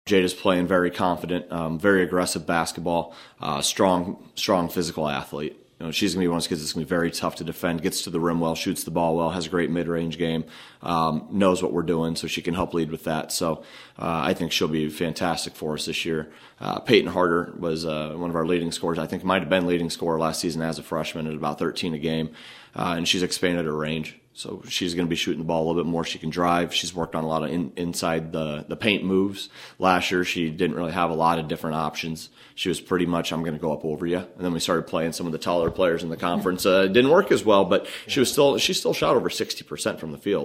Jada's playing very confident, very aggressive basketball, strong physical athlete. She's going to be one of those kids that's going to be very tough to defend, gets to the rim well, shoots the ball well, has a great mid-range game, knows what we're doing, so she can help lead with that. So I think she'll be fantastic for us this year. Peyton Harder was one of our leading scorers. I think might have been leading scorer last season as a freshman at about 13 a game, and she's expanded her range. So she's going to be shooting the ball a little bit more. She can drive. She's worked on a lot of inside the paint moves. Last year, she didn't really have a lot of different options. She was pretty much, I'm going to go up over you. And then we started playing some of the taller players in the conference. It didn't work as well, but she still shot over 60% from the field.